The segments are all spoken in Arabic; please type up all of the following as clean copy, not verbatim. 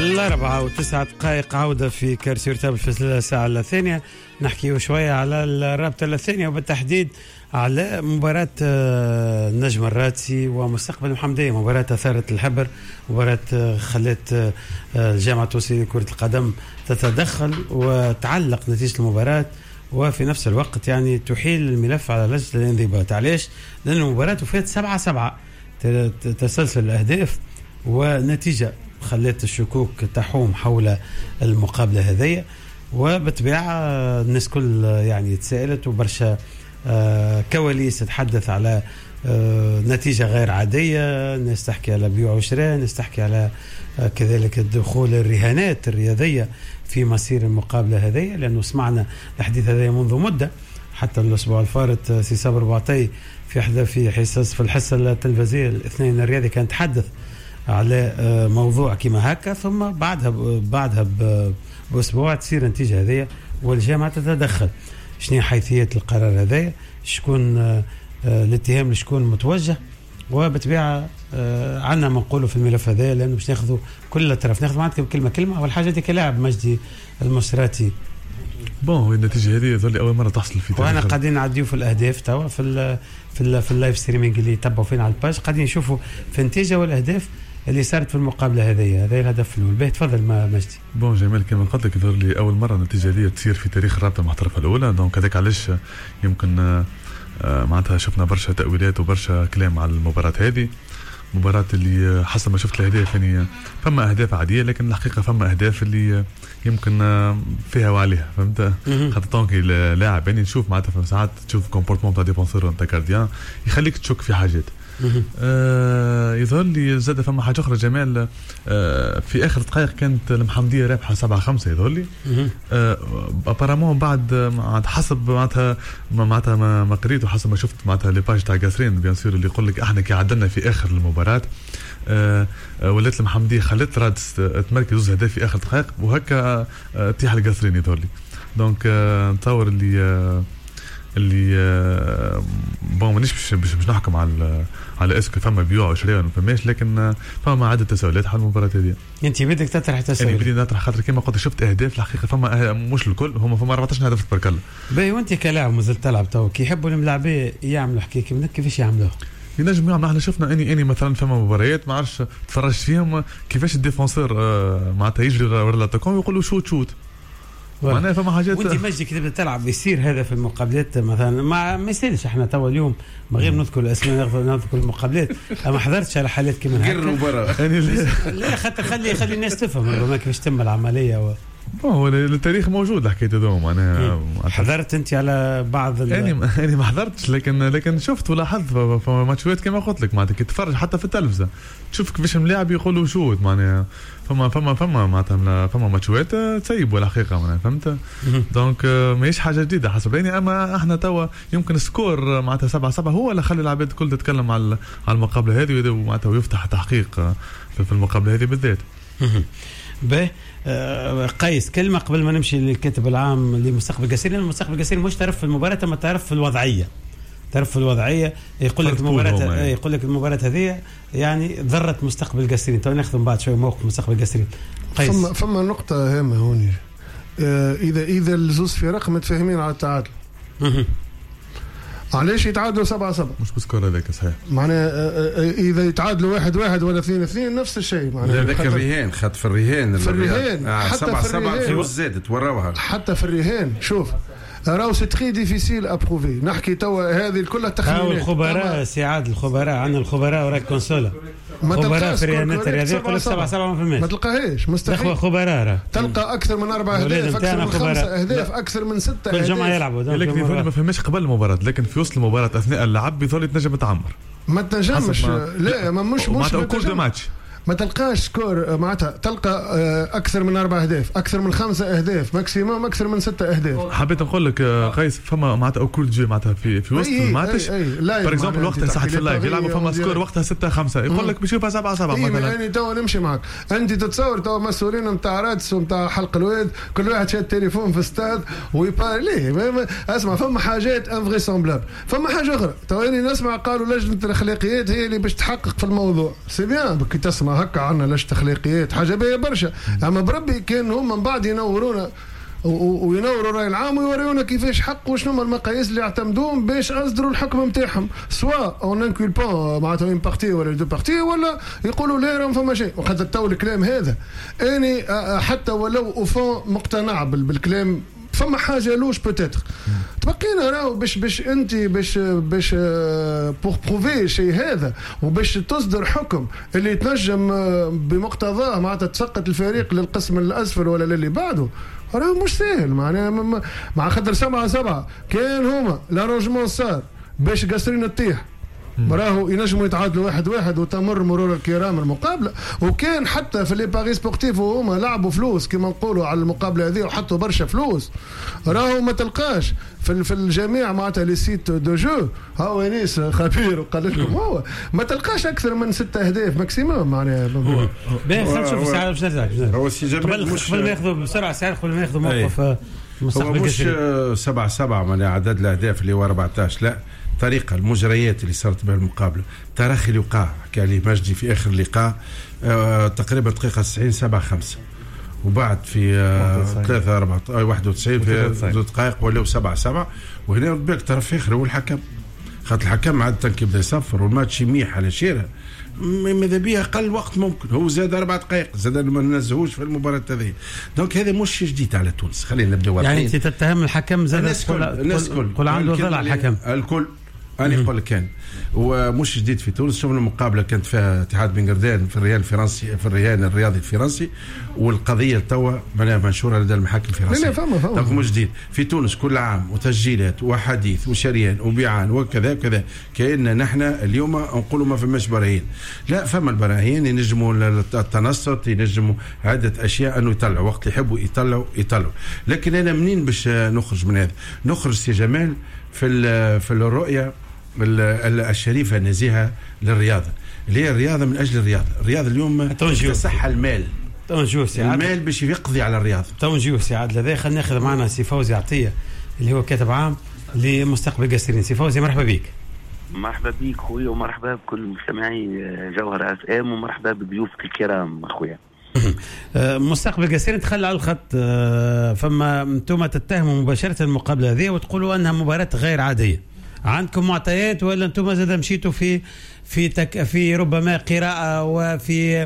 4:09 عودة في كرسي رتاب في الساعة الثانية. نحكي شوية على الرابطة الثانية وبالتحديد على مباراة النجم الراتسي ومستقبل محمدية. مباراة أثارت الحبر، مباراة خلت الجامعة التونسية لكرة القدم تتدخل وتعلق نتيجة المباراة، وفي نفس الوقت يعني تحيل الملف على لجنة الانضباط. علاش؟ لأن المباراة وفات 7-7 تسلسل الأهداف، ونتيجة خلت الشكوك تحوم حول المقابلة هذية، وبالطبيعة الناس كل يعني تساءلت، وبرشا كواليس تتحدث على نتيجة غير عادية، ناس تحكي على بيع وشراء، ناس تحكي على كذلك الدخول الرهانات الرياضية في مسير المقابلة هذية، لأنه سمعنا الحديث هذا منذ مدة. حتى الأسبوع الفارط سي صابر بوعطي في حصص في الحصة التلفزيونية الاثنين الرياضي كان تحدث على موضوع كما هكا، ثم بعدها بأسبوع تصير النتيجة هذه والجامعة تتدخل. شنو حيثية القرار هذا؟ شكون الاتهام لشكون متوجه؟ وبالطبيعة عنا ما نقوله في الملف هذا، لأنه باش ناخذوا كل الطرف، ناخذ معكم كلمة. أول حاجة دي كلاعب مجدي المصراتي، بون النتيجة هذه ظل أول مرة تحصل في تاريخ، وأنا قاعدين نعديو في الأهداف توا في اللايف ستريمينج اللي يتبعوا فينا على الباج، قاعدين نشوفوا في النتيجة والأهداف اللي صارت في المقابلة هذه الهدف الأول. باهي تفضل مجدي. بون جمال كما قلت لك يظهر لي أول مرة النتيجة هذه تصير في تاريخ الرابطة المحترفة الأولى، دونك هذاك علاش يمكن معناتها شفنا برشا تأويلات وبرشا كلام على المباراة هذه. مباراة اللي حسب ما شفت الأهداف يعني فما أهداف عادية، لكن الحقيقة فما أهداف اللي يمكن فيها وعليها، فهمت؟ خاطر طونكي لاعب يعني نشوف معناتها ساعات تشوف كومبورتمون تاع ديفونسور نتاع كارديان يخليك تشك في حاجات. يظهر لي زاد فما حاجة أخرى جمال، في آخر دقائق كانت المحمدية رابحة 7-5 يظهر لي. أبارامون بعد حسب معناتها ما قريت وحسب ما شفت معناتها لي باج تاع قاسرين بيان سور اللي يقول لك احنا كي عدلنا في آخر المباراة ولات المحمدية خلت رادس تمركز زوز أهداف في آخر دقائق، وهكا تيح القاسرين يظهر لي. دونك نتصور اللي بون مانيش باش نحكم على اسكو فما بيوع وشراء ولا فماش، لكن فما عدة تساؤلات حول المباراة هذه. انت بدك تطرح تساؤل؟ بدي نطرح خاطر كما قلت شفت اهداف الحقيقه فما مش الكل، هما فما 14 هدف تبارك الله. باهي وانت كلاعب مازلت تلعب تو كي يحبوا الملاعبيه يعملوا حكايه منك كيفاش يعملوها؟ ينجم يعمل. احنا شفنا اني مثلا فما مباريات ما عرفش تفرجت فيهم كيفاش الديفونسور معناتها يجري ورا الاتاكون ويقول له شوت معناها فما حاجات. وانت مجدي كي تبدا تلعب يصير هذا في المقابلات مثلا ما يصيرش. احنا توا اليوم من غير نذكر الاسماء نذكر المقابلات، ما حضرتش على حالات كيما هكا. لا خاطر خلي الناس تفهم ربما كيفاش تتم العمليه هو التاريخ موجود الحكايه هذو معناها. حضرت انت على بعض يعني ما حضرتش، لكن شفت ولاحظت فما ماتشات كما قلت لك معناتها كي تتفرج حتى في التلفزه تشوف كيفاش الملاعب يقولوا شوت معناها فما معناتها فما ماتشات تسيبوا الحقيقه معناها فهمت. دونك ماهيش حاجه جديده حسب رأيي، اما احنا توا يمكن سكور معناتها 7-7 هو اللي خلي العباد الكل تتكلم على المقابله هذه معناتها ويفتح تحقيق في المقابله هذه بالذات. به قيس كلمة قبل ما نمشي للكاتب العام لمستقبل قاسرين. المستقبل قاسرين مش تعرف في المباراة، ما تعرف في الوضعية. تعرف في الوضعية يقول لك المباراة هذه يعني ضرت مستقبل قاسرين. تو ناخذ من بعد شوي موقف مستقبل قاسرين. قيس فما نقطة هامة هوني، إذا الزوز فرق متفاهمين على التعادل علاش يتعادلوا 7-7 مش بسكور هذاك صحيح معناها اذا يتعادلوا 1-1 ولا 2-2 نفس الشيء معناها. هذاك الرهان خاطر في الرهان حتى 7-7 زادت وراوها حتى في الرهان. شوف راهو سي تري ديفيسيل ابروفي. نحكي توا هذه كلها تخمينات. الخبراء سعاد الخبراء عندنا الخبراء وراك كونسولا خبراء في الرهانات الرياضيه يقول لك 7-7 ما تلقاهاش مستحيل. خبراء تلقى اكثر من 4 اهداف اكثر من 5 اهداف اكثر من 6 اهداف كل جمعه يلعبوا. لكن ما فهمش قبل المباراه، لكن في وسط المباراه اثناء اللعب يظل تنجم تعمر ما تنجمش. لا ما مش كل ماتش ما تلقاش سكور معناتها تلقى اكثر من 4 اهداف اكثر من 5 اهداف ماكسيموم اكثر من 6 اهداف. حبيت نقول لك قيس فما معناتها كل جي معناتها في وسط الماتش بار اكزومبل وقتها صحت في اللايف يلعبوا فما سكور وقتها 6-5 يقول لك بيشوفها 7-7 مثلا. يعني تو نمشي معك انت تتصور تو مسؤولين نتاع رادس ونتاع حلق الواد كل واحد شاد تليفون في استاد ويبارلي. اسمع فما حاجات انفريسامبلابل. فما حاجه اخرى تو اني نسمع قالوا لجنه الاخلاقيات هي اللي باش تحقق في الموضوع. سي بيان كي تسمع اسمع هكا عنا لاش تخليقيات حاجه باهيه برشا، اما بربي كان هم من بعد ينورونا وينوروا الراي العام ويوريونا كيفاش حق وشنو هما المقاييس اللي يعتمدوهم باش يصدروا الحكم نتاعهم، سواء اون انكولبون معناتها اون بارتي ولا دو بارتي، ولا يقولوا لا راهم فما شيء. وخاطر تو الكلام هذا اني حتى ولو اوفون مقتنع بالكلام فما حاجه لوش بوتيتر تبقينا راهو باش انت باش بور بروفي شيء هذا وباش تصدر حكم اللي تنجم بمقتضاه معناتها تسقط الفريق للقسم الاسفل ولا للي بعده، راهو مش سهل. معناها مع خاطر 7-7 كان هما لارونجمون صار باش قصرين تطيح راهو ينجموا يتعادلوا 1-1 وتمر مرور الكرام المقابله، وكان حتى في لي باري سبورتيف وهما لعبوا فلوس كما نقولوا على المقابله هذه وحطوا برشا فلوس، راهو ما تلقاش في الجميع معناتها لي سيت دو جو. هاو انيس خبير وقال لكم هو ما تلقاش اكثر من 6 أهداف ماكسيموم. معناها باهي خلينا نشوف ساعه باش نرجع. هو سي جمال قبل ما ياخذوا بسرعه ساعه قبل ما ياخذوا موقف هو مش 7-7 معناها عدد الاهداف اللي هو 14، لا طريقة المجريات اللي صارت بها المقابلة. تراخي اللي وقع حكى لي مجدي في آخر اللقاء تقريبا دقيقة 90 7-5 وبعد في 91 في دقائق ولاو 7-7. وهنا رد بالك طرف آخر هو الحكم، خاطر الحكم عادة كيبدا يصفر والماتش يميح على شيرة ماذا بيها أقل وقت ممكن، هو زاد 4 دقائق زاد ما ننزهوش في المباراة هذه. دونك هذا مش جديد على تونس. خلينا نبدأ واضحين. يعني أنت تتهم الحكم زاد الناس كل عنده ظل على الحكم الكل. أنا أقول لك كان ومش جديد في تونس. شوفنا المقابلة كانت فيها اتحاد بن قردان في الريان الفرنسي في الريان الرياضي الفرنسي، والقضية توا منشورة لدى المحاكم الفرنسية. لا مش جديد في تونس كل عام وتسجيلات وحديث وشريان وبيعان وكذا كذا، كأن نحن اليوم نقولوا ما فماش براهين. لا فما البراهين، ينجموا التنصت، ينجموا عدة أشياء أنه يطلعوا وقت يحبوا يطلعوا. لكن أنا منين باش نخرج من هذا؟ نخرج سي جمال في الرؤية الشريفة النزيهة للرياضة اللي هي الرياضة من أجل الرياضة اليوم تصح المال باش يقضي على الرياضة. تونجيو سي عادل هذا. خلينا ناخذ معنا سي فوزي عطية اللي هو كاتب عام لمستقبل قصرين. سي فوزي مرحبا بك. مرحبا بك خويا ومرحبا بكل مستمعي جوهر اف ام ومرحبا بضيوفك الكرام اخويا. مستقبل قصير تخلى على الخط. فما انتم تتهموا مباشرة المقابلة هذه وتقولوا انها مباراة غير عادية. عندكم معطيات ولا انتم زاد مشيتوا في ربما قراءة وفي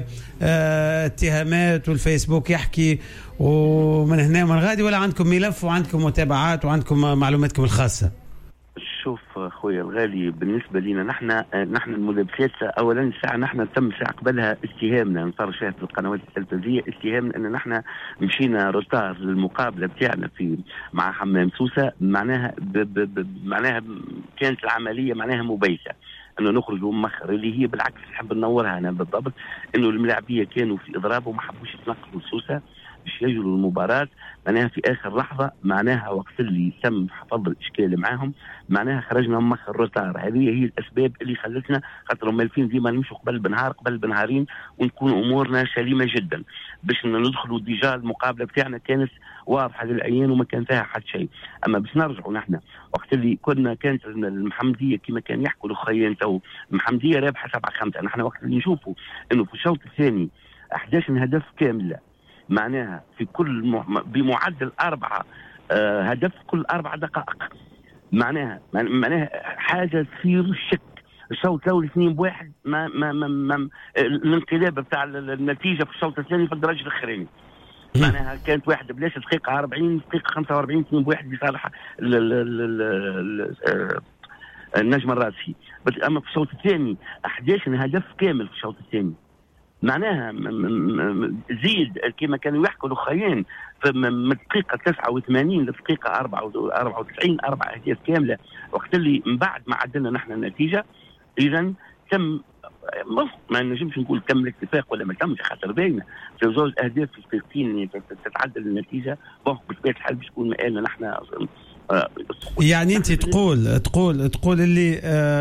اتهامات والفيسبوك يحكي ومن هنا ومن غادي، ولا عندكم ملف وعندكم متابعات وعندكم معلوماتكم الخاصة؟ شوف خويا الغالي، بالنسبه لنا نحن الملابسات اولا الساعه نحن تم ساعه قبلها اتهامنا نصار شاهد في القنوات التلفزيونيه اتهامنا ان نحن مشينا روتار للمقابله بتاعنا مع حمام سوسه. معناها معناها كانت العمليه معناها مبيته انه نخرج ومخر، اللي هي بالعكس نحب ننورها انا بالضبط انه الملاعبيه كانوا في اضراب وما حبوش يتنقلوا لسوسه باش يجروا المباراة. معناها في آخر لحظة معناها وقت اللي تم حفظ الإشكال معاهم معناها خرجنا مخ الروتار. هذه هي الأسباب اللي خلتنا خاطر مالفين ديما نمشوا قبل بنهارين ونكون أمورنا سليمة جدا باش ندخلوا ديجا المقابلة بتاعنا كانت واضحة للعيان وما كان فيها حد شيء. أما باش نرجعوا نحن وقت اللي كانت المحمدية كما كان يحكوا الأخيين تو المحمدية رابحة 7-5. نحن وقت اللي نشوفوا إنه في الشوط الثاني 11 هدف كاملة معناها في كل بمعدل 4 هدف كل 4 دقائق، معناها حاجه تثير الشك. الشوط الاول 2-1 ما الانقلاب بتاع النتيجه في الشوط الثاني في الدرجه الاخراني معناها كانت 1 بلاش دقيقه 40 دقيقه 45 2-1 بصالح النجم الراسي. اما في الشوط الثاني 11 هدف كامل في الشوط الثاني معناها زيد كما كانوا يحكوا الاخيين من الدقيقه 89 للدقيقه 94 4 اهداف كامله. وقت اللي من بعد ما عدلنا نحن النتيجه اذا تم ما نجمش نقول تم الاتفاق ولا ما تمش خاطر باينه في 2 أهداف في دقيقتين تتعدل النتيجه. بطبيعه الحال باش تكون مآلنا نحن. يعني انت تقول اللي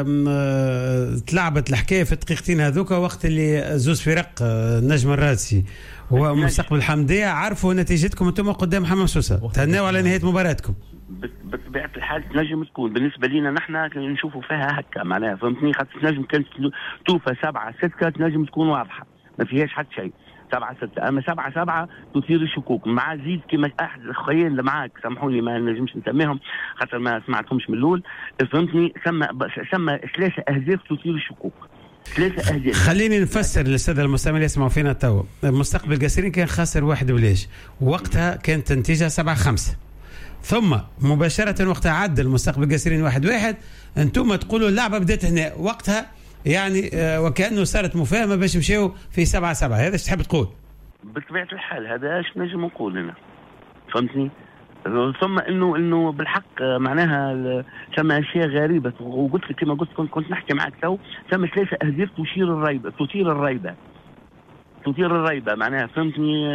تلعبت الحكايه في الدقيقتين هذوك وقت اللي زوز فرق النجم الراسي ومستقبل الحمديه عرفوا نتيجتكم انتم قدام حمام سوسه تهنوا على نهايه مباراتكم. بطبيعه الحال تنجم تكون بالنسبه لنا نحن نشوفوا فيها هكا معناها فهمتني خاطر تنجم كانت توفى 7-6 تنجم تكون واضحه ما فيهاش حتى شيء. 7-6 اما 7-7 تثير الشكوك مع زيد كما احد الاخوين اللي معاك سامحوني ما نجمش نسميهم خاطر ما سمعتهمش من الاول فهمتني سمى 3 اهداف تثير الشكوك 3 أهداف. خليني نفسر للساده المستمعين اللي يسمعوا فينا تو. مستقبل قاسرين كان خاسر 1 بلاش وقتها كانت النتيجه 7-5 ثم مباشره وقتها عدل مستقبل قاسرين 1-1 انتم تقولوا اللعبه بدات هنا وقتها يعني وكأنه صارت مفاهمة باش يمشيو في 7-7 هذا ايش تحب تقول؟ بطبيعة الحال هذا ايش نجم نقول هنا فهمتني؟ ثم انه بالحق معناها ثم اشياء غريبة وقلت لك كما قلت كنت نحكي معك تو ثم 3 أهداف تثير الريبة معناها فهمتني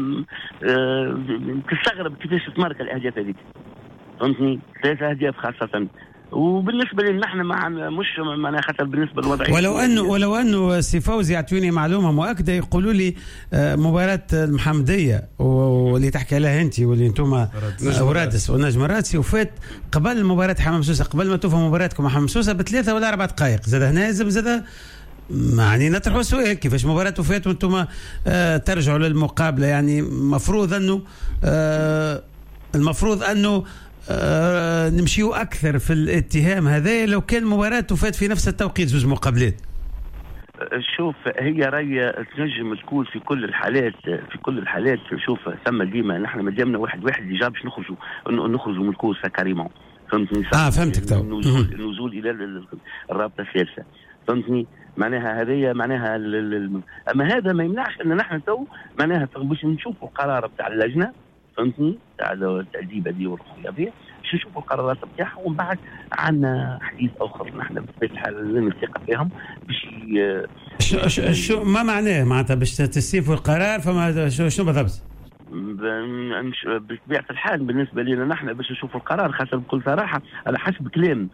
تستغرب كيفاش تمارك الأهداف هذيك فهمتني 3 أهداف خاصة وبالنسبه لنا نحن مش معناها خاطر بالنسبه للوضع ولو انه سي فوزي يعطوني معلومه مؤكده يقولوا لي مباراه المحمديه واللي تحكي عليها انت واللي انتم ورادس ونجم الرادسي وفات قبل مباراه حمام سوسه قبل ما توفى مباراتكم مع حمام سوسه ب3 ولا 4 دقائق زاد هنا زاد يعني نطرحوا سؤال كيفاش مباراه وفات وانتم ترجعوا للمقابله يعني المفروض انه نمشيو أكثر في الاتهام هذا لو كان مباراة تفات في نفس التوقيت 2 مقابلات. شوف هي راي تنجم تكون في كل الحالات شوف ثم ديما نحن مدامنا 1-1 ديجا باش نخرجوا من الكوسه كريمون فهمتني فهمتك تو النزول الى الرابطه الثالثه فهمتني معناها هذه معناها اما هذا ما يمنعش ان نحن تو معناها باش نشوفوا القرار بتاع اللجنه فهمتني تاع التأديب هذه والرقيه هذه باش نشوفوا القرارات بتاعها ومن بعد عندنا حديث اخر نحن بطبيعه الحال لا نثق فيهم باش شو ما معناه معناتها باش تستيفوا القرار فما شنو بالضبط؟ بطبيعه الحال بالنسبه لنا نحن باش نشوفوا القرار خاصه بكل صراحه على حسب كلام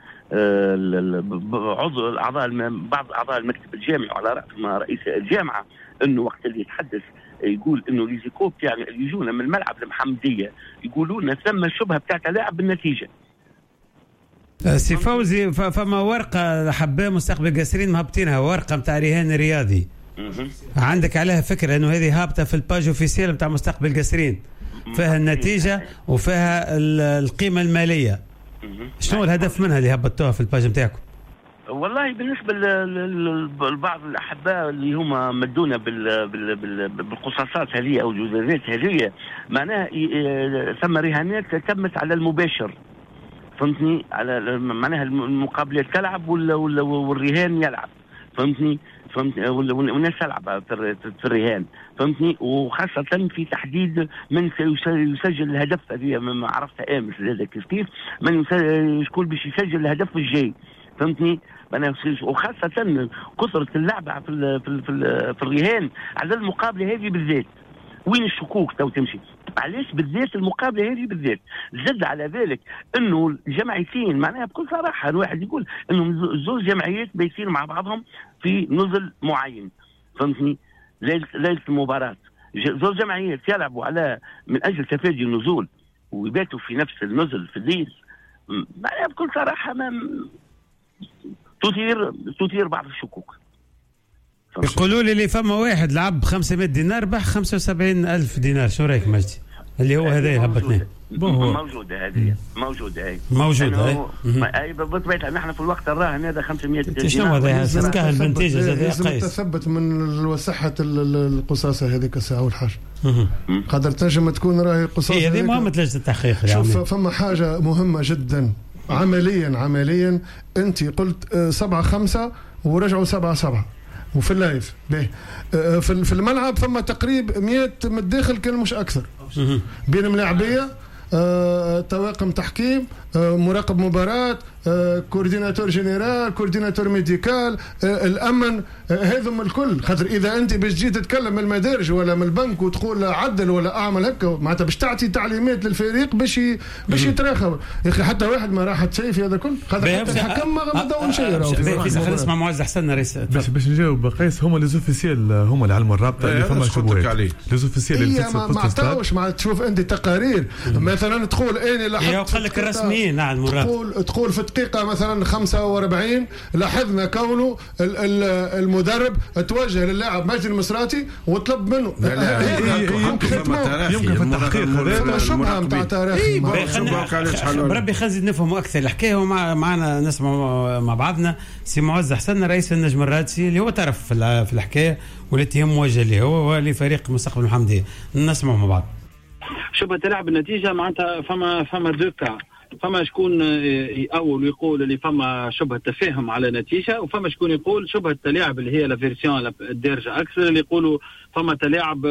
بعض اعضاء المكتب الجامعي وعلى راس رئيس الجامعه انه وقت اللي يتحدث يقول انه ليزيكوب يعني يجونا من الملعب المحمديه يقولوا لنا ثم الشبهه بتاعت لاعب بالنتيجه. سي فوزي فما ورقه حباه مستقبل قاسرين مهبطينها ورقه نتاع رهان رياضي عندك عليها فكره انه هذه هابطه في الباج اوفيسيال نتاع مستقبل قاسرين فيها النتيجه وفيها القيمه الماليه شنو الهدف منها اللي هبطوها في الباج نتاعكم؟ والله بالنسبه لبعض الاحباء اللي هما مدونا بالقصاصات هذه او الجزازات هذه معناها ثم رهانات تمت على المباشر فهمتني على معناها المقابلات تلعب والرهان يلعب فهمتني والناس تلعب في الرهان فهمتني وخاصة في تحديد من سيسجل الهدف هذه ما عرفتها امس هذا كيف من شكون باش يسجل الهدف الجاي فهمتني وخاصة كثرة اللعبة في الرهان على المقابلة هذه بالذات وين الشكوك تو تمشي علاش بالذات المقابلة هذه بالذات زد على ذلك انه الجمعيتين معناها بكل صراحة الواحد يقول انه زوج جمعيات بيصير مع بعضهم في نزل معين فهمتني ليلة المباراة زوج جمعيات يلعبوا على من اجل تفادي النزول ويباتوا في نفس النزل في الليل معناها بكل صراحة تثير بعض الشكوك. يقولوا لي فما واحد لعب ب500 دينار ربح 75,000 دينار شو رايك مجدي اللي هو هذا هبطناه موجوده هذه موجوده اي بطبيعه نحن في الوقت الراهن هذا 500 دينار شنو هذا سكه البنتيجه لازم تثبت من صحه القصاصه هذيك الساعه والحاجه قدر تنجم تكون راهي قصاصه هذه مهمه لجنه التحقيق يعني شوف فما حاجه مهمه جدا عمليا انت قلت 7-5 ورجعوا 7-7 وفي اللايف في الملعب ثم تقريب 100 من الداخل كان مش اكثر بين ملاعبيه طواقم تحكيم مراقب مباراة كورديناتور جنرال كورديناتور ميديكال الامن هذم الكل خاطر اذا انت باش تجي تتكلم من المدارج ولا من البنك وتقول عدل ولا اعمل هكا معناتها باش تعطي تعليمات للفريق باش يتراخوا يا اخي حتى واحد ما راح تسيف هذا كل خاطر حتى الحكم ما داون شيء خلينا نسمع معز حسن رئيس باش نجاوب قيس هما ليزوفيسيال هما اللي علموا الرابطه اللي فما شبهات ليزوفيسيال اللي ما عطاوش تشوف انت تقارير مثلا تقول اني لاحظت قال لك الرسميين تقول في دقيقة مثلا 45 لاحظنا كونه المدرب توجه للاعب مجدي المصراتي وطلب منه يمكن في التحقيق هذا شبهة نتاع تاريخي. بربي خلينا نفهموا أكثر الحكاية. ومعنا نسمع مع بعضنا سي معز حسن رئيس النجم الرادسي اللي هو طرف في الحكاية والاتهام موجه له هو ولفريق مستقبل المحمدية. نسمع مع بعض. شبه تلعب النتيجة معناتها فما دوكا، فما شكون يقول ويقول اللي فما شبه تفاهم على نتيجة، وفما شكون يقول شبه التلاعب اللي هي لا فيرسيون الدارجة أكثر اللي يقولوا فما تلاعب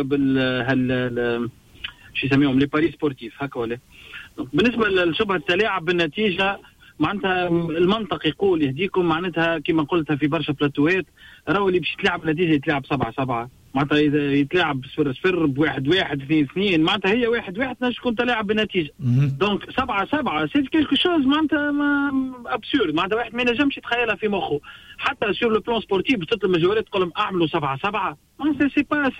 شو يسميهم لي باري سبورتيف هكا ولا. بالنسبة لشبه التلاعب بالنتيجة معناتها المنطق يقول يهديكم معناتها كما قلتها في برشا بلاتوات راهو اللي باش يتلعب النتيجة يتلعب 7-7 معناتها إذا يتلاعب 0-0 ب1-1 2-2 معناتها هي 1-1 نجم تكون تلاعب بالنتيجة. دونك 7-7 سي كيلكو شوز معناتها ابسورد معناتها واحد ما ينجمش يتخيلها في مخه. حتى سور لو بلان سبورتيف تطلب مجورات تقول لهم اعملوا 7-7 معناتها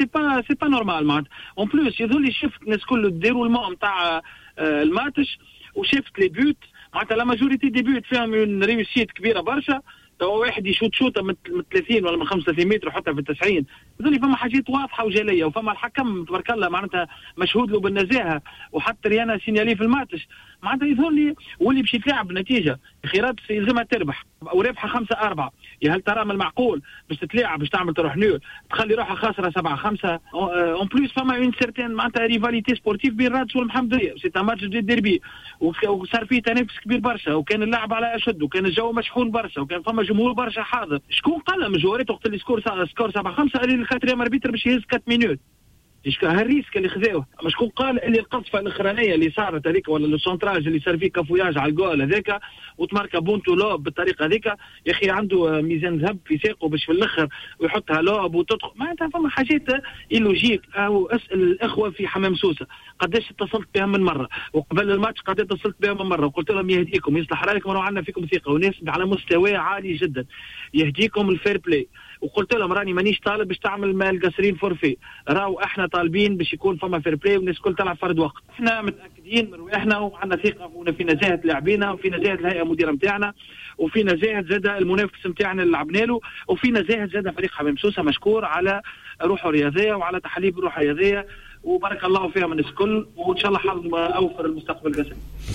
سي با نورمال معناتها. اون بلوس يظل لي شفت الناس كله ديروا الماء نتاع الماتش وشفت لي بيوت معناتها لا ماجوريتي دي بيوت فيهم ريوسيت كبيره برشا. تو واحد يشوت شوطه من 30 ولا من 35 متر وحتى في 90 يظل فما حاجات واضحه وجليه. وفما الحكم تبارك الله معناتها مشهود له بالنزاهه وحتى ريانا سينيالي في الماتش معناتها يظهر لي واللي باش يتلاعب بالنتيجه خيرات يلزمها تربح ورابحه 5-4. يا هل ترى من المعقول باش تتلاعب باش تعمل تروح نول تخلي روحها خاسره 7-5 اون بليس فما اون سيرتين معناتها ريفاليتي سبورتيف بين رادس والمحمديه سي ان ماتش دي ديربي وصار فيه تنافس كبير برشا وكان اللعب على اشد وكان الجو مشحون برشا وكان فما جمهور برشا حاضر. شكون قال من جوارات وقت اللي سكور 7-5 اللي الخاطر اربيتر باش يهز 4 مينوت هالريسك اللي خذاوه. مش شكون قال اللي القصفه الاخرانيه اللي صارت هذيك ولا السونتراج اللي صار فيه كافوياج على الجول هذاك وتماركا بونتو لوب بالطريقه هذيك يا اخي عنده ميزان ذهب في ساقه باش في الاخر ويحطها لوب وتدخل معناتها فما حاجات اللوجيك. او اسال الاخوه في حمام سوسه قداش اتصلت بهم من مره وقبل الماتش قداش اتصلت بهم من مره وقلت لهم يهديكم يصلح رايكم وراه عندنا فيكم ثقه وناس على مستوى عالي جدا يهديكم الفير بلاي. وقلت لهم راني مانيش طالب باش تعمل مال قصرين فورفي راهو احنا طالبين باش يكون فما فير بلاي والناس الكل تلعب فرد وقت. احنا متاكدين من رواحنا وعندنا ثقه في نزاهه لاعبينا وفي نزاهه الهيئه المديره نتاعنا وفي نزاهه زاد المنافس نتاعنا اللي لعبنا له وفي نزاهه زاد فريق حمام سوسه مشكور على روحه الرياضيه وعلى تحليب روحه الرياضيه وبارك الله فيها من الكل وان شاء الله حظ اوفر المستقبل القسم.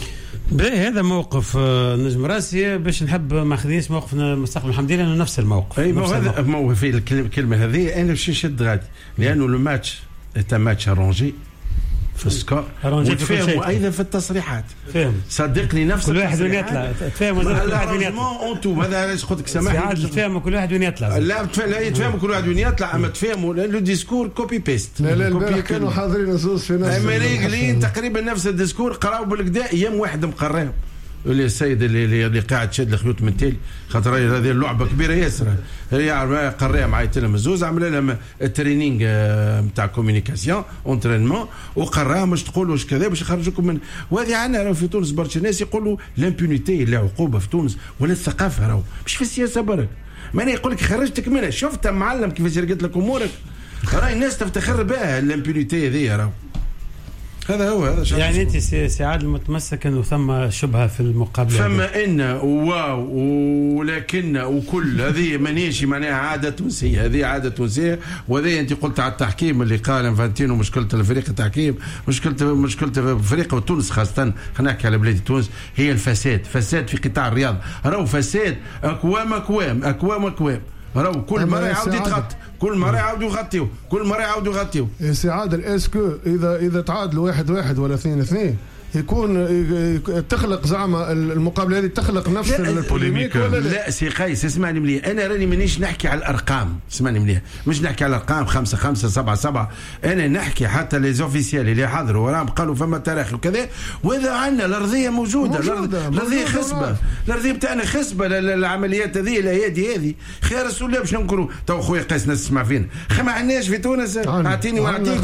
هذا موقف نجم راسي باش نحب ما خذينيش موقف مستقبل المحمدية لانه نفس الموقف. اي هذا موقف في الكلمه هذه انا باش نشد غادي لانه لو ماتش تا ماتش ارونجي في السكور وتفاهموا ايضا في التصريحات فهم صدقني نفس كل واحد وين يطلع تفاهموا كل واحد وين يطلع انتم هذا علاش قلت لك سامحني تفاهموا كل واحد وين يطلع لا يتفاهموا كل واحد وين يطلع اما تفاهموا لو ديسكور كوبي بيست لا كانوا حاضرين نصوص في نفس اما تقريبا نفس الديسكور قراو بالكدا ايام واحد مقراهم اللي السيد اللي قاعد شاد الخيوط من تالي خاطر هذه اللعبه كبيره ياسر هي قراها مع التلمذوز عمل لها الترينينغ نتاع كوميونيكاسيون اونترينمون وقراها باش تقولوا واش كذا باش يخرجوكم من. وهذه عندنا في تونس برشا ناس يقولوا لامبونيتي لا عقوبه في تونس ولا الثقافه راهو مش في السياسه برك ماني يقول لك خرجتك منها شفت معلم كيفاش رقت لك امورك راهي الناس تفتخر بها الامبونيتي هذه راهو هذا هو هذا يعني انت سي عادل متمسك انه ثم شبهه في المقابله ثم ان واو ولكن وكل هذه مانيش معناها عاده تونسيه هذه عاده تونسيه وهذه انت قلت على التحكيم اللي قال انفانتينو مشكله الفريق التحكيم مشكله فريق تونس خاصه خلينا نحكي على بلاد تونس هي الفساد في قطاع الرياضه راهو فساد اكوام راهو كل مره يعاود يتغطى كل مرة يعاودوا يغطيو يا سي عادل اسكو اذا تعادلوا 1-1 ولا 2-2 يكون تخلق زعما المقابله هذه تخلق نفس البوليميك ولا لا سي قيس اسمعني مليح انا راني مانيش نحكي على الارقام اسمعني مليح مش نحكي على الارقام 5-5 7-7 انا نحكي حتى لي زوفيسيال اللي حضروا وراهم قالوا فما تراخي وكذا واذا عندنا الارضيه موجوده الارضيه خصبه الارضيه بتاعنا خصبه للعمليات هذه الايادي هذه خير رسول الله باش نقولوا تو خويا قيس ناس تسمع فينا ما عندناش في تونس اعطيني واعطيك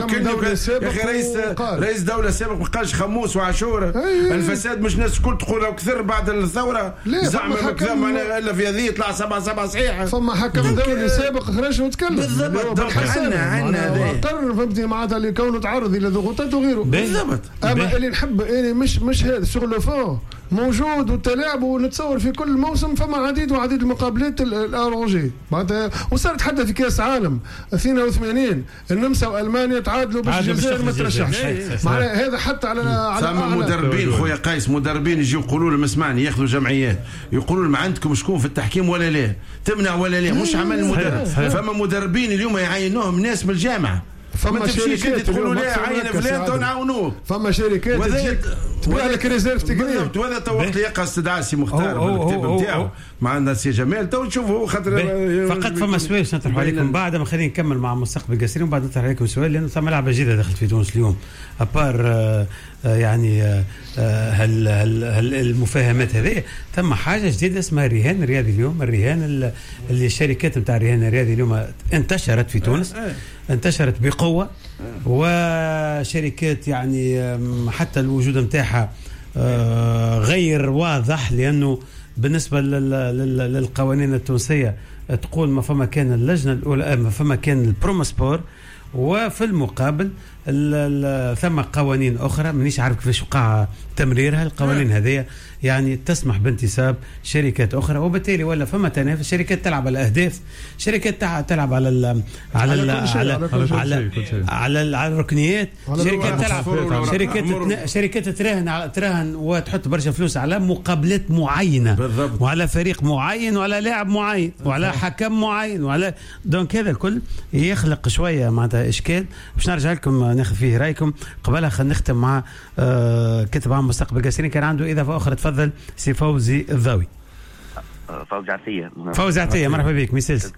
رئيس دوله سابق ما قالش خموس وعاشوره الفساد مش ناس الكل تقول لو كثر بعد الثوره زعما ما كذا الا في هذه يطلع 7 صحيحه فما حكم دولي سابق خرج وتكلم بالضبط عندنا اضطر فهمتني معناتها اللي كونه تعرض الى ضغوطات وغيره بالضبط اما اللي نحب مش هذا شغل فو موجود والتلاعب، ونتصور في كل موسم فما عديد وعديد المقابلات الارونجي معناتها. وصارت حتى في كاس عالم 82 النمسا والمانيا تعادلوا باش الجزائر ما ترشحش. معناها هذا حتى على ثم مدربين خويا قيس، مدربين يجيو يقولوا لهم اسمعني، ياخذوا جمعيات يقولوا لهم عندكم شكون في التحكيم ولا لا، تمنع ولا لا، مش عمل المدرب. فما مدربين اليوم يعينوهم ناس من الجامعه، فما شركات تقولوا لا عين فلان ونعاونوه، فما شركات تبيع لك ريزيرف تقنيه. وهذا تو وقت يلقى استدعاء سي مختار بالكتاب نتاعو مع الناس سي جمال، تو تشوفوا خاطر فقط فما سؤال نطرح عليكم بعد ما خلينا نكمل مع مستقبل قاسرين، وبعد نطرح عليكم سؤال لانه ثم لعبه جديده دخلت في تونس اليوم ابار يعني هل المفاهمات هذه ثم حاجه جديده اسمها الرهان الرياضي اليوم. الرهان اللي الشركات نتاع الرهان الرياضي اليوم انتشرت في تونس، انتشرت بقوه، وشركات يعني حتى الوجود نتاعها غير واضح، لانه بالنسبه للقوانين التونسيه تقول ما فما كان اللجنه الاولى، ما فما كان البروموسبور، وفي المقابل ثم قوانين اخرى مانيش عارف كيفاش وقع تمريرها. القوانين هذه يعني تسمح بانتساب شركات اخرى، وبالتالي ولا فما تنافس، شركات تلعب على الاهداف، شركات تلعب على الركنيات، شركات تلعب شركات تراهن وتحط برشا فلوس على مقابلات معينه، وعلى فريق معين، وعلى لاعب معين، وعلى حكم معين، وعلى دونك هذا الكل يخلق شويه معناتها اشكال. باش نرجع لكم ناخذ فيه رايكم. قبلها خلينا نختم مع كتب عام مستقبل قاسرين، كان عنده اضافه اخرى. تفضل سي فوزي الضاوي. فوزي عطيه مرحبا بك ميسيلس.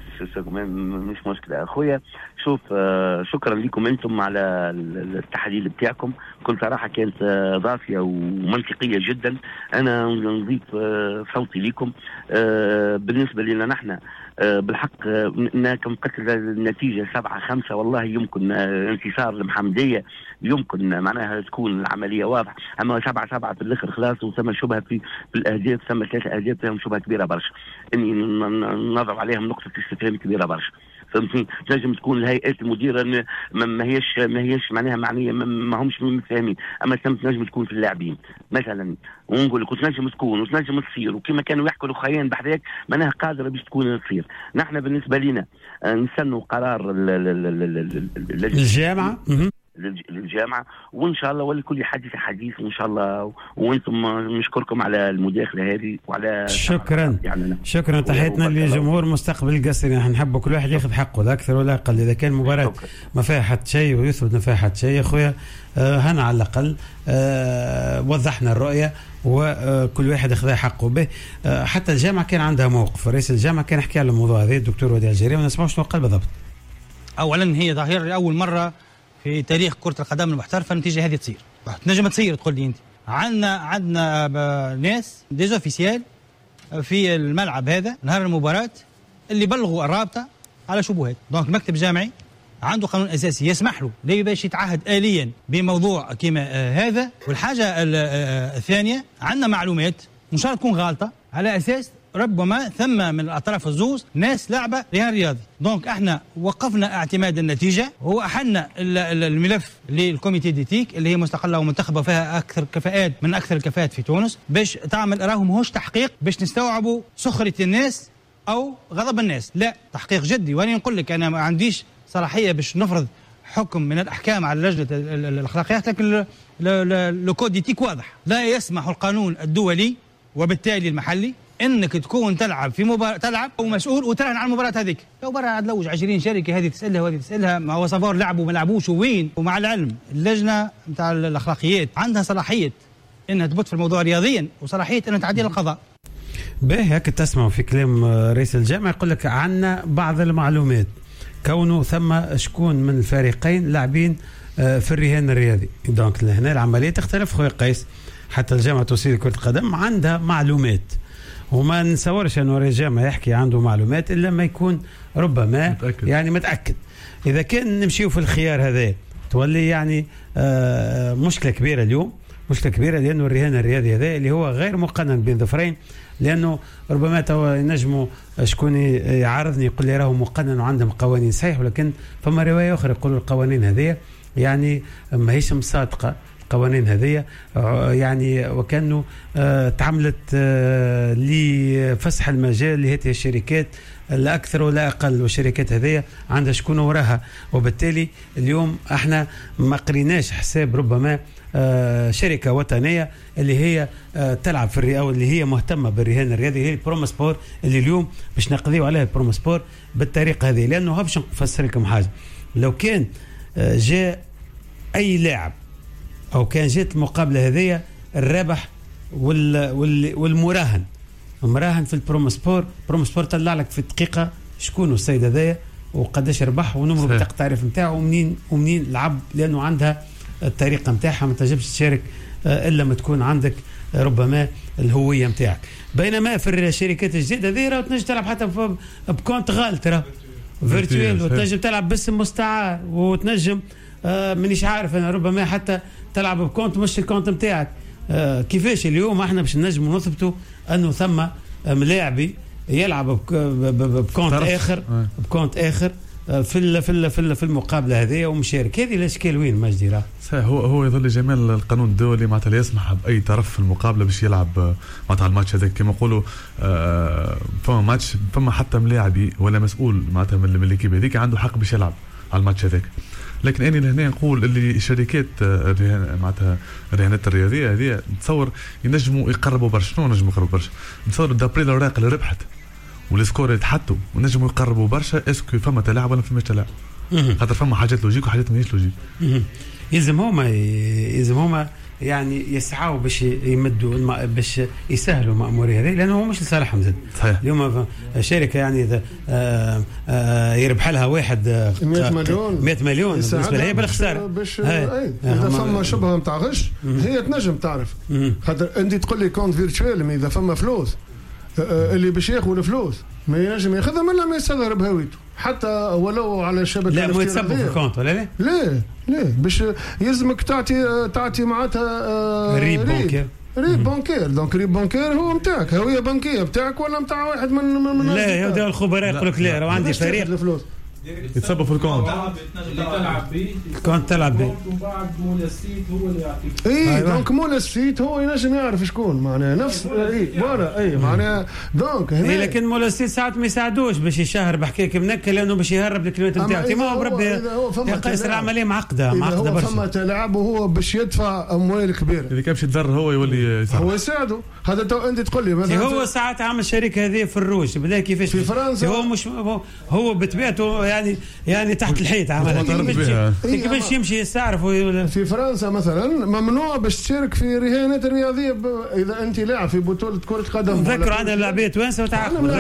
مش مشكله اخويا. شوف شكرا لكم انتم على التحليل بتاعكم، كل صراحه كانت ضافيه ومنطقيه جدا. انا نضيف صوتي لكم. بالنسبه لنا نحن بالحق كم قتل النتيجه 7-5 والله يمكن انتصار المحمديه، يمكن معناها تكون العمليه واضحه. اما 7-7 في الاخر خلاص، وثم شبهه في الاهداف، ثم 3 اهداف فيهم شبهه كبيره برشا، اني نضع عليهم نقطه استفهام كبيره برشا. فهمتني؟ تنجم تكون الهيئات المديره ما هيش معناها معنيه، ما همش متفاهمين، اما تنجم تكون في اللاعبين مثلا، ونقول لك وتنجم تكون وتنجم تصير، وكما كانوا يحكوا الاخوين بحذاك معناها قادره باش تكون تصير. نحن بالنسبه لنا نستنوا قرار الجامعه للجامعه، وان شاء الله ولكل حديث وان شاء الله. وانتم نشكركم على المداخله هذه وعلى شكرا يعني شكرا. تحياتنا لجمهور مستقبل القاسرين. نحن نحب كل واحد ياخذ حقه لا اكثر ولا اقل. اذا كان مباراه ما فيها حتى شيء ويثبت ما فيها حتى شيء يا خويا، هنا على الاقل وضحنا الرؤيه وكل واحد اخذ حقه به. حتى الجامعه كان عندها موقف، رئيس الجامعه كان يحكي على الموضوع هذا الدكتور وديع الجريمه، ما نسمعوش شنو قال بالضبط. اولا هي ظاهره لاول مره في تاريخ كرة القدم المحترفة النتيجة هذه تصير. نجم تصير تقول لي أنت. عندنا ناس ديزوفيسيال في الملعب هذا نهار المباراة اللي بلغوا الرابطة على شبهات. دونك المكتب الجامعي عنده قانون أساسي يسمح له ليه باش يتعهد آليا بموضوع كما هذا. والحاجة الثانية عندنا معلومات مش شرط تكون غالطة على أساس ربما ثم من الأطراف الزوز ناس لعبة رهان رياضي. دونك احنا وقفنا اعتماد النتيجة وأحلنا الملف للكوميتي ديتيك اللي هي مستقلة ومنتخبة فيها أكثر كفاءات من أكثر الكفاءات في تونس باش تعمل راهم هوش تحقيق باش نستوعبوا سخرية الناس أو غضب الناس، لا تحقيق جدي. وأنا نقول لك أنا ما عنديش صلاحية باش نفرض حكم من الأحكام على لجنة الأخلاقيات، لكن الكود ديتيك واضح، لا يسمح القانون الدولي وبالتالي المحلي انك تكون تلعب في مباراه تلعب ومسؤول وتراهن على المباراه هذيك. لو برا تلوج 20 شركه هذه تسالها وهذه تسالها، ما هو صفار لعبوا ما لعبوش وين. ومع العلم اللجنه نتاع الاخلاقيات عندها صلاحيه انها تبت في الموضوع رياضيا وصلاحيه انها تعديل القضاء. باهي هيك تسمعوا في كلام رئيس الجامعه يقول لك عندنا بعض المعلومات كونه ثم شكون من الفريقين لاعبين في الرهان الرياضي. دونك هنا العمليه تختلف خويا قيس. حتى الجامعه التونسيه لكره القدم عندها معلومات، وما نصورش انه رئيس الجامعه يحكي عنده معلومات الا ما يكون ربما متأكد. يعني متاكد. اذا كان نمشيو في الخيار هذا تولي يعني مشكله كبيره اليوم، مشكله كبيره، لانه الرهان الرياضي هذا اللي هو غير مقنن بين ظفرين. لانه ربما توا ينجموا شكون يعارضني يقول لي راهو مقنن وعندهم قوانين صحيح، ولكن فما روايه اخرى يقولوا القوانين هذه يعني ما هيش مصادقه. القوانين هذه يعني وكانه تعملت لفسح المجال لهذه الشركات لا أكثر ولا أقل. والشركات هذه عندها شكون وراها، وبالتالي اليوم احنا ما قريناش حساب ربما شركة وطنية اللي هي تلعب في أو اللي هي مهتمة بالرهان الرياضي، هي البرومو سبور اللي اليوم باش نقضيو عليها البرومو سبور بالطريقة هذه. لأنه باش نفسر لكم حاجة، لو كان جاء أي لاعب أو كان جات المقابلة هذه الرابح والمراهن في البرومو سبور طلع لك في دقيقة شكون السيد هذايا وقداش ربح ونمر بطاقة التعريف نتاعو ومنين لعب، لأنه عندها الطريقة نتاعها ما تنجمش تشارك إلا ما تكون عندك ربما الهوية نتاعك. بينما في الشركات الجديدة هذه راهو تنجم تلعب حتى بكونت غالط راه فيرتوال، وتنجم تلعب باسم مستعار، وتنجم مانيش عارف انا ربما حتى تلعب بكونت مش الكونت نتاعك. كيفاش اليوم احنا باش نجم نثبتوا انه ثم ملاعبي يلعب بكونت اخر في المقابله هذه ومشارك. هذه الاشكال وين مجدي راه صحيح. هو يظل جمال القانون الدولي معناتها لا يسمح باي طرف في المقابله باش يلعب معناتها الماتش هذاك. كما نقولوا فما ماتش فما حتى ملاعبي ولا مسؤول معناتها من الكيب هذيك عنده حق باش يلعب على الماتش هذاك. لكن اني لهنا نقول اللي شركات معناتها الرهانات الرياضيه هذه نتصور ينجموا يقربوا برشا. شنو نجموا يقربوا برشا؟ نتصور دابري الاوراق اللي ربحت والسكور اللي تحطوا ونجموا يقربوا برشا. اسكو فما تلاعب ولا فماش تلاعب؟ خاطر فما حاجات لوجيك وحاجات ماهيش لوجيك. يلزم هما يعني يسعوا باش يمدوا باش يسهلوا مأمورية هذه، لأنه هو مش لصالحهم زاد. اليوم شركة يعني إذا يربح لها واحد 100 مليون بالنسبة لها بالخسارة باش إذا فما شبهة نتاع غش هي تنجم تعرف. خاطر أنت تقول لي كونت فيرتشوال إذا فما فلوس اللي باش ياخذ الفلوس ما ينجم ياخذها من لما يصغر بهويته حتى ولو على شبكه. لا مو يتسبب في الكونت ولا لا باش يلزمك تعطي معناتها ريب بانكير. دونك ريب بانكير هو نتاعك، هويه بنكيه نتاعك ولا نتاع واحد من لا هذا الخبراء يقول لك لا راه عندي فريق الفلوس يتسبب في الكونت تلعب به وبعد مولا السيت هو اللي يعطيك. دونك مولا السيت هو ينجم يعرف شكون معناها نفس معناها دونك لكن مولا السيت ساعات ما يساعدوش باش يشهر بحكاية منك لانه باش يهرب الكلمات نتاعو. ما هو بربي يقيس العمليه معقده برشا. فما تلاعب وهو باش يدفع اموال كبيره، اذا كان باش يتضرر هو يولي هو يساعده. هذا تو انت تقول لي مثلا هو ساعات عامل الشركه هذه في الروج بدا كيفاش في فرنسا هو مش هو بطبيعته يعني تحت الحيط عملها كيفاش يمشي يستعرف. في فرنسا مثلا ممنوع باش تشارك في رهانات الرياضيه اذا انت لاعب في بطوله كره قدم. نذكر عندنا لاعبيه توانسه وتعاقدوا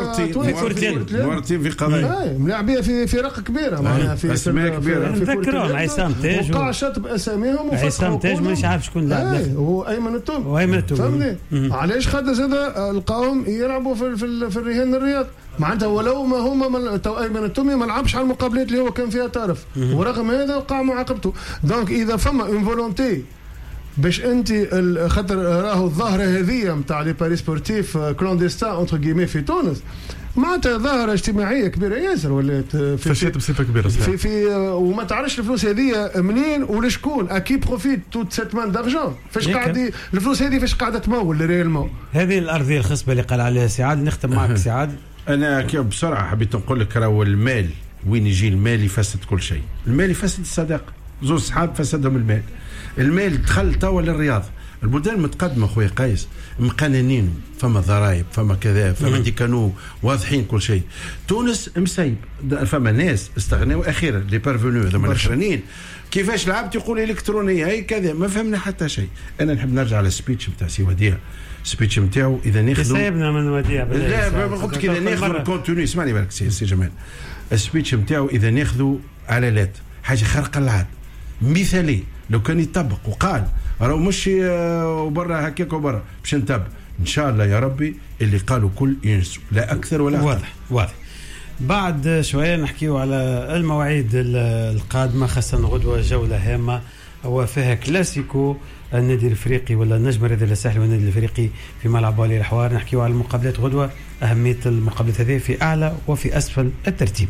مرتين في قضايا ملاعبيه في فرق كبيره معناها في اسماء كبيره. نذكرهم عصام تاج وقع شطب اساميهم عصام تاج مش عارف شكون لاعب هو ايمن التومي فهمني. علاش خد زاده القوم يلعبوا في الرهان الرياضي معناتها ولو ما هما ايمن التومي ما لعبش على المقابلات اللي هو كان فيها طرف ورغم هذا وقع معاقبته. دونك اذا فما اون فولونتي باش انت خاطر راهو الظاهره هذه نتاع لي باري سبورتيف كلونديستان اونتر كيمي في تونس معناتها ظاهره اجتماعيه كبيره ياسر ولات فشيت بصفه كبيره في وما تعرفش الفلوس هذه منين ولشكون اكي بروفيت توت سيت مان دارجون فاش قاعد الفلوس هذه فاش قاعده تمول ريالمون. هذه الارضيه الخصبه اللي قال عليها سعاد. نختم معك سعاد. انا بسرعه حبيت نقول لك راهو المال وين يجي المال يفسد كل شيء. المال يفسد الصداقه. زوج صحاب فسدهم المال دخل توا للرياضه. البلدان المتقدمه خويا قيس مقننين فما ضرائب فما كذا فما ديكانو واضحين كل شيء. تونس مسيب فما ناس استغنوا اخيرا لي بارفونو هذوما الاخرانيين كيفاش لعبت يقول الكترونيه هي كذا ما فهمنا حتى شيء. انا نحب نرجع على السبيتش نتاع سي وديع. السبيتش نتاعو اذا ناخذوا سايبنا من وديع لا قلت كذا ناخذوا الكونتوني. اسمعني بالك سي جمال. السبيتش نتاعو اذا ناخذوا على لات حاجه خارقه للعاده مثالي لو كان يطبق وقال راهو مش وبرا هكاك وبرا باش نتبع ان شاء الله يا ربي اللي قالوا كل ينسوا لا اكثر ولا اقل. واضح. بعد شويه نحكيو على المواعيد القادمه خاصه غدوه جوله هامه وفيها كلاسيكو النادي الافريقي ولا النجم الرياضي الساحلي والنادي الافريقي في ملعب والي الحوار. نحكيو على المقابلات غدوه اهميه المقابلات هذه في اعلى وفي اسفل الترتيب.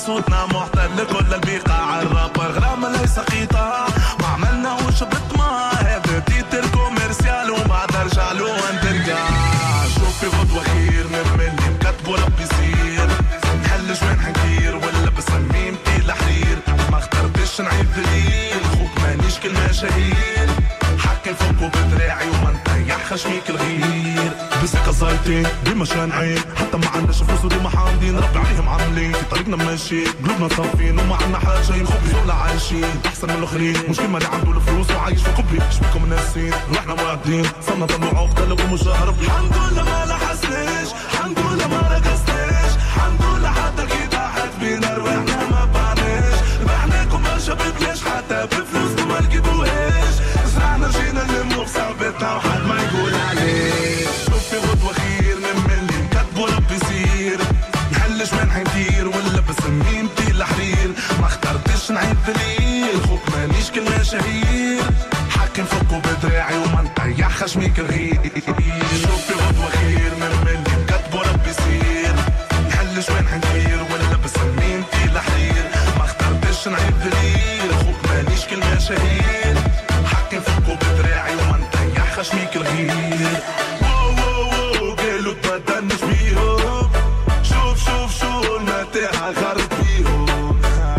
صوتنا محتل كل البقاع. الرابر غرام ليس قطاع ما عملناهوش بالطمع. هذا تيتر كوميرسيال وبعد ارجع له وندرجع. شوفي غدوة خير من مني مكتبه ربي يصير. نحل جوين حنكير ولا بسميمتي الحرير. ما اخترتش نعيد دليل خوك مانيش كلمة شهير. حكي فوقه بدراعي وما نطيح خشميك الغير. بسكة زايتين ديما شانعين حتى ما عندناش فلوس وديما حامدين. ربي عليهم عاملين في طريقنا ماشيين قلوبنا صافين وما عندنا حاجة ينخبي ولا عايشين أحسن من الآخرين. مش كيما اللي عنده الفلوس وعايش في قبري. شبيكم ناسين روحنا واعدين صرنا طلعوا عقدة لكم مشاهرب. الحمد لله ما لحسناش الحمد لله ما رقصناش الحمد لله حتى كي ضاحت بينا رواحنا ما بعناش. ربحناكم ما شبكناش حتى بفلوسكم ما لقيتوهاش. زرعنا جينا نلمو بصعبتنا وحد ما يقول عليه. شوفي غدوة خير من اللي مكتبه ربي يصير. نحلش من حنكير ولا بسميمتي الحرير. ما اخترتش نعيد دليل خوك مانيش كلمة شهير. حاكم فوقه بدراعي وما نطيح خشميك الغير. شوفي غدوة خير من اللي مكتبه ربي يصير. نحلش من حنكير ولا بسميمتي الحرير. ما اخترتش نعيد دليل خوك مانيش كلمة شهير. حاكم فوقه بدراعي وما نطيح خشميك الغير. قالوا تبدلنش بيهم. شوف المتاع غرب بيهم.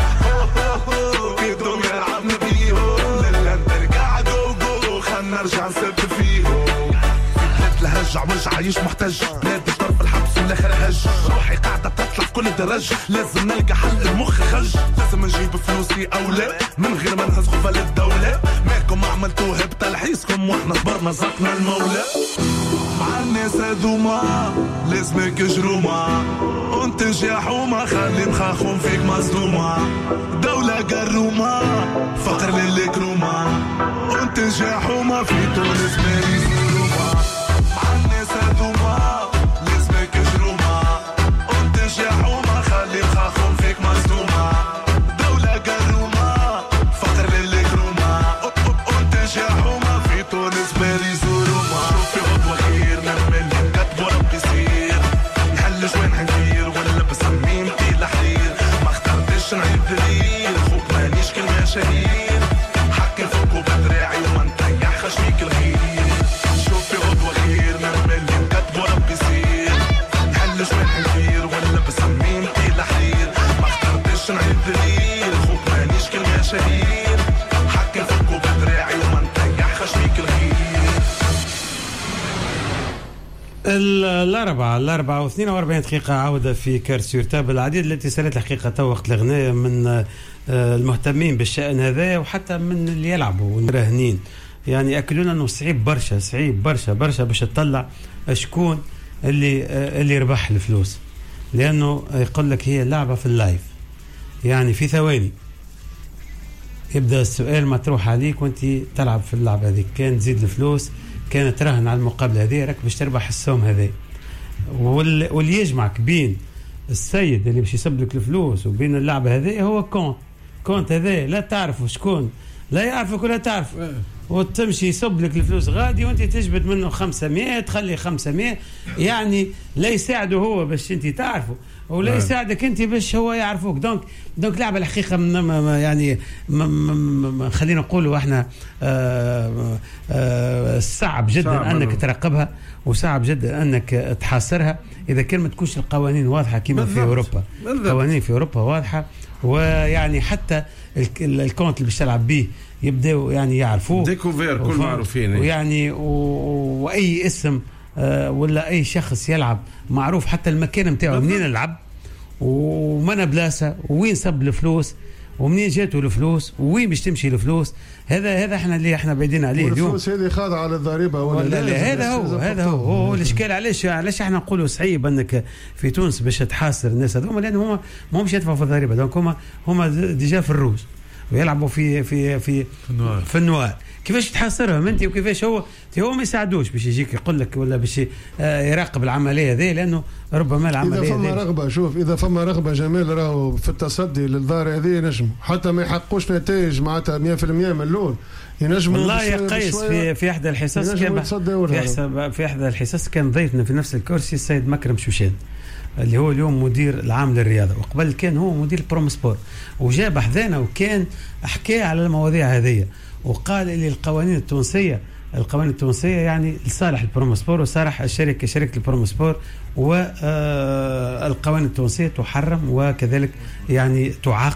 كيدهم يلعبنا بيهم. للا نرجع جو خلنا نرجع نسب فيهم. بلاد الهجع مش عايش محتاج. بلاد طرف الحبس والاخر هج. روحي قاعدة تطلع في كل درج. لازم نلقى حل المخ خج. لازم نجيب فلوسي أولى من غير ما نهز خوفة للدولة. ماكم عملتوها بتلحيسكم واحنا صبرنا زقنا المولى. مع الناس هذوما لازمك جرومة. انتج يا حومة خلي مخاخهم فيك مصدومة. دولة قرومة فقر للكرومة. انتج يا حومة في تونس باريس وروما. مع الناس هذوما لازمك جرومة. انتج يا حومة خلي مخاخهم فيك مصدومة. دولة قرومة فقر للكرومة. انتج يا حومة في تونس باريس وروما. شوفي غدوة خير من اللي مكتبه ربي يصير. نحلش وين حنكير ولا بسميمتي الحرير. ما اخترتش نعيد دليل خوك مانيش كلمة شهير. حكي فوقه بدراعي وما نطيح خشميك الغير. شوفي غدوة خير من اللي مكتبه ربي يصير. نحلش وين حنكير ولا بسميمتي الحرير. ما اخترتش نعيد دليل خوك مانيش كلمة شهير. حكي فوقه بدراعي وما نطيح خشميك الغير. الأربعة و42 دقيقة عودة في كارسيورتاب. العديد الاتصالات الحقيقة وقت الغناء من المهتمين بالشأن هذا وحتى من اللي يلعبوا والمراهنين. يعني أكلونا أنه صعيب برشا باش تطلع شكون اللي ربح الفلوس. لأنه يقول لك هي لعبة في اللايف. يعني في ثواني يبدأ السؤال مطروح عليك وانت تلعب في اللعبة هذه. كان تزيد الفلوس كانت تراهن على المقابلة هذه راك باش تربح السوم هذه. واللي يجمعك بين السيد اللي باش يسب لك الفلوس وبين اللعبة هذه هو كونت هذا لا تعرفه شكون لا يعرفك ولا تعرف. وتمشي يسب لك الفلوس غادي وانت تجبد منه 500 تخلي 500. يعني لا يساعده هو باش انت تعرفه ولا يساعدك انت باش هو يعرفوك. دونك لعبه الحقيقه يعني خلينا نقولوا احنا صعب جدا انك تراقبها وصعب جدا انك تحاصرها اذا كان ما تكونش القوانين واضحه كما في اوروبا. القوانين في اوروبا واضحه. ويعني حتى الكونت اللي باش تلعب به يبداوا يعني يعرفوه ديكوفير كل معروفين. ويعني واي اسم ولا اي شخص يلعب معروف حتى المكان نتاعو منين يلعب ومن بلاصه وين سب الفلوس ومنين جاتوا الفلوس وين باش تمشي الفلوس. هذا احنا اللي احنا بعيدين عليه اليوم. الفلوس هذه خاضعه للضريبه ولا لا. هذا هو الاشكال. علاش احنا نقولوا صعيب انك في تونس باش تحاصر الناس هذوما لان هما ما همش يدفعوا في الضريبه. دونك هما ديجا في الروج ويلعبوا في النوار. كيفاش تحاصرهم انت وكيفاش هو ما يساعدوش باش يجيك يقول لك ولا باش يراقب العمليه هذه لانه ربما العمليه اذا فما رغبه. شوف اذا فما رغبه جمال راهو في التصدي للدار هذه ينجموا حتى ما يحققوش نتائج معناتها 100% من الاول ينجموا. والله يا قيس في احدى الحصص كان في احدى الحصص كان ضيفنا في نفس الكرسي السيد مكرم شوشان اللي هو اليوم مدير العام للرياضة، وقبل كان هو مدير البرومسبور، وجاء بحذانا وكان حكى على المواضيع هذه، وقال لي القوانين التونسية يعني لصالح البرومسبور وصالح شركة البرومسبور، والقوانين التونسية تحرم وكذلك يعني